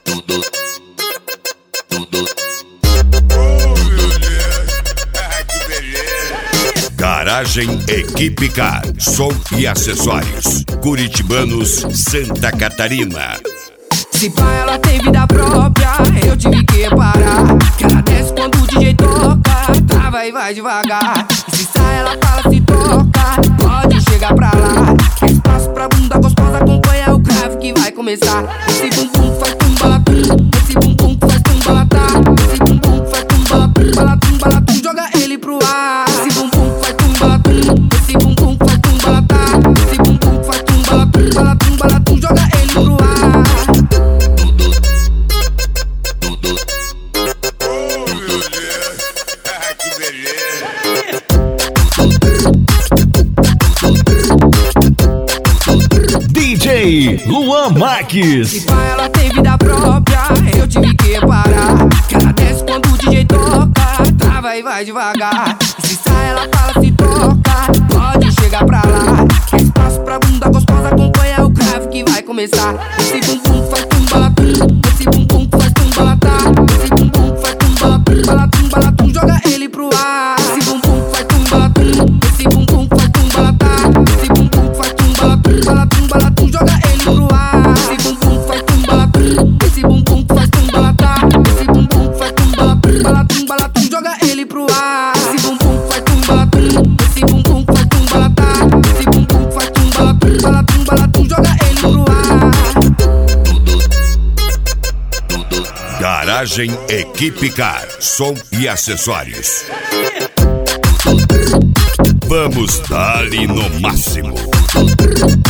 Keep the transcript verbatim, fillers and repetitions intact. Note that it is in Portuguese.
tudo, tudo. Que beleza. Garagem Equipe Car, som e acessórios. Curitibanos, Santa Catarina. Se pá, ela tem vida própria, eu tive que parar. Que ela desce quando o D J toca, trava e vai devagar. E se sai, ela fala, se toca, pode chegar pra lá. Quer espaço pra bunda gostosa, acompanha o grave que vai começar. Esse bumbum faz tumbalatum, esse bumbum faz tumbalatá. Esse bumbum faz tumbalatum, balatum, balatum, joga ele pro ar. Esse bumbum faz tumbalatum, esse bumbum faz tumbalatá. Esse bumbum faz tumbalatum, balatum, balatum, joga ele pro ar. Que beleza. D J Luan Marques. Se pá, ela tem vida própria, eu tive que parar. Que ela desce quando o D J toca, trava e vai devagar. E se sai, ela fala, se toca, pode chegar pra lá. Quer espaço pra bunda gostosa, acompanha o grave que vai começar. Esse bumbum faz tumbalatum, esse bumbum faz tumbalatá. Esse bumbum faz tumbalatum, balatum, balatum, joga ele pro ar. Esse bumbum faz tumbalatum, esse bumbum faz tumbalatá. Esse bumbum faz tumbalatum, balatum, balatum, joga ele pro ar. Esse bumbum faz tumbalatum, esse bumbum faz tumbalatá. Esse bumbum faz tumbalatum, balatum, balatum, joga ele pro ar. Esse bumbum faz tumbalatum, esse bumbum faz tumbalatá. Esse bumbum faz tumbalatum, balatum, balatum, joga ele pro ar. Garagem Equipe Car, som e acessórios. Vamos dar-lhe no máximo.